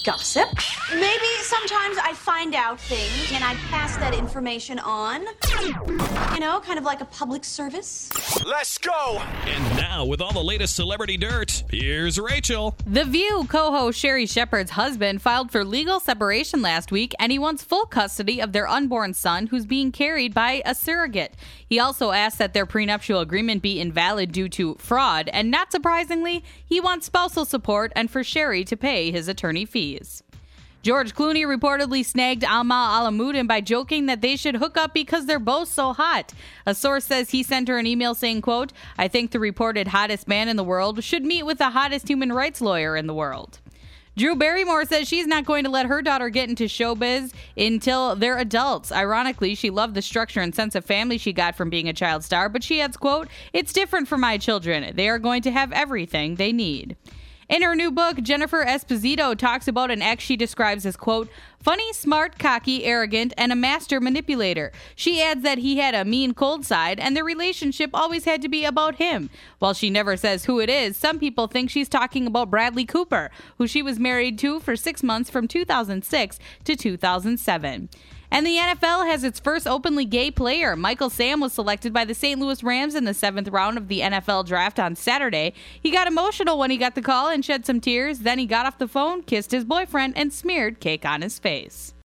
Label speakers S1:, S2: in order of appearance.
S1: gossip. Maybe sometimes I find out things and I pass that information on. You know, kind of like a public service.
S2: Let's go!
S3: And now, with all the latest celebrity dirt, here's Rachel.
S4: The View co-host Sherri Shepherd's husband filed for legal separation last week, and he wants full custody of their unborn son, who's being carried by a surrogate. He also asked that their prenuptial agreement be invalid due to fraud, and not surprisingly, he wants spousal support and for Sherri to pay his attorney fees. George Clooney reportedly snagged Amal Alamuddin by joking that they should hook up because they're both so hot. A source says he sent her an email saying, quote, "I think the reported hottest man in the world should meet with the hottest human rights lawyer in the world." Drew Barrymore says she's not going to let her daughter get into showbiz until they're adults. Ironically, she loved the structure and sense of family she got from being a child star, but she adds, quote, "It's different for my children. They are going to have everything they need." In her new book, Jennifer Esposito talks about an ex she describes as, quote, "funny, smart, cocky, arrogant, and a master manipulator." She adds that he had a mean, cold side, and their relationship always had to be about him. While she never says who it is, some people think she's talking about Bradley Cooper, who she was married to for 6 months from 2006 to 2007. And the NFL has its first openly gay player. Michael Sam was selected by the St. Louis Rams in the 7th round of the NFL draft on Saturday. He got emotional when he got the call and shed some tears. Then he got off the phone, kissed his boyfriend, and smeared cake on his face.